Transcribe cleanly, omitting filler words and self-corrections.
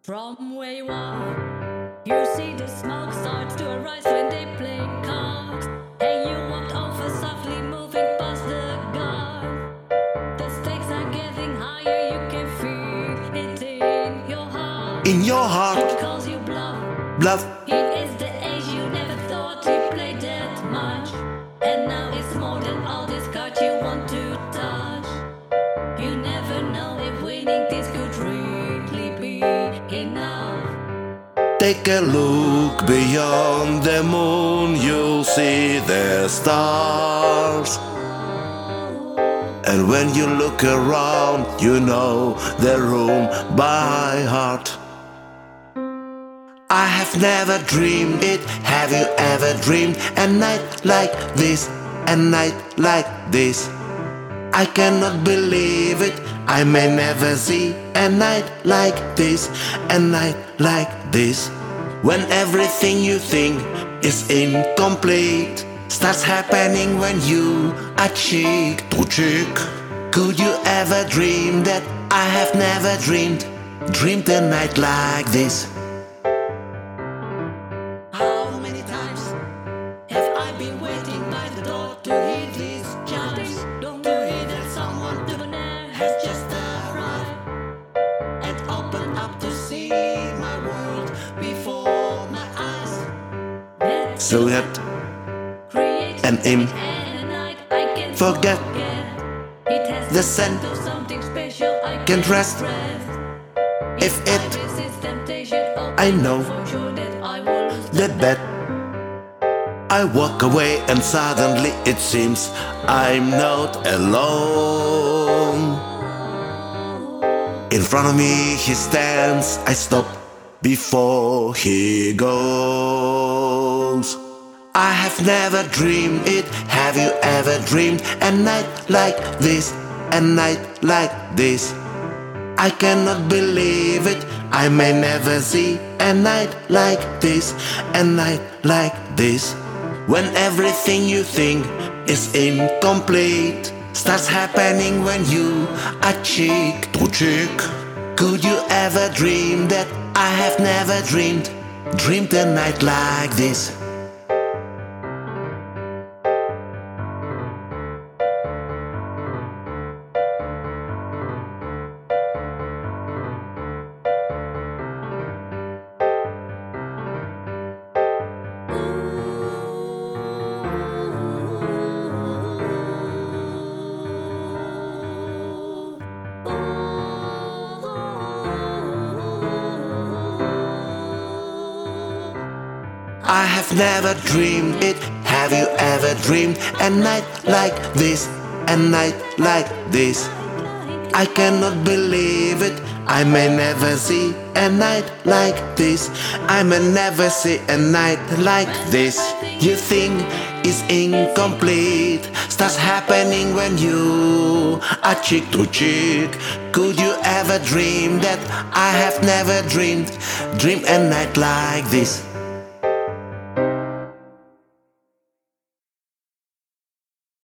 From where you are, you see the smoke starts to arise when they play cards. And you walked over softly, moving past the guard. The stakes are getting higher, you can feel it in your heart. In your heart, He calls you bluff. bluff. He is the age you never thought he played that much. And now it's more than all these cards you want to touch. You never know if winning this could really be enough. Take a look beyond the moon, you'll see the stars. And when you look around, you know the room by heart. I have never dreamed it. Have you ever dreamed a night like this? A night like this? I cannot believe it. I may never see a night like this. A night like this. When everything you think is incomplete starts happening when you are cheek to cheek. Could you ever dream that I have never dreamed a night like this? How many times have I been waiting by the door to hear these chimes? Don't you hear that someone debonair has just arrived and opened up to see my world before my eyes? That's So that creates and in a night I can forget It has the scent to something special I can can't rest. If I it resist temptation, I know for sure that I will lose the bet. I walk away and suddenly it seems I'm not alone. In front of me he stands, I stop before he goes. I have never dreamed it. Have you ever dreamed a night like this? A night like this? I cannot believe it. I may never see a night like this. A night like this. When everything you think is incomplete starts happening when you are cheek to cheek. Could you ever dream that I have never dreamed a night like this? I have never dreamed it. Have you ever dreamed a night like this? A night like this? I cannot believe it. I may never see a night like this. I may never see a night like this. You think is incomplete starts happening when you are cheek to cheek. Could you ever dream that I have never dreamed a night like this?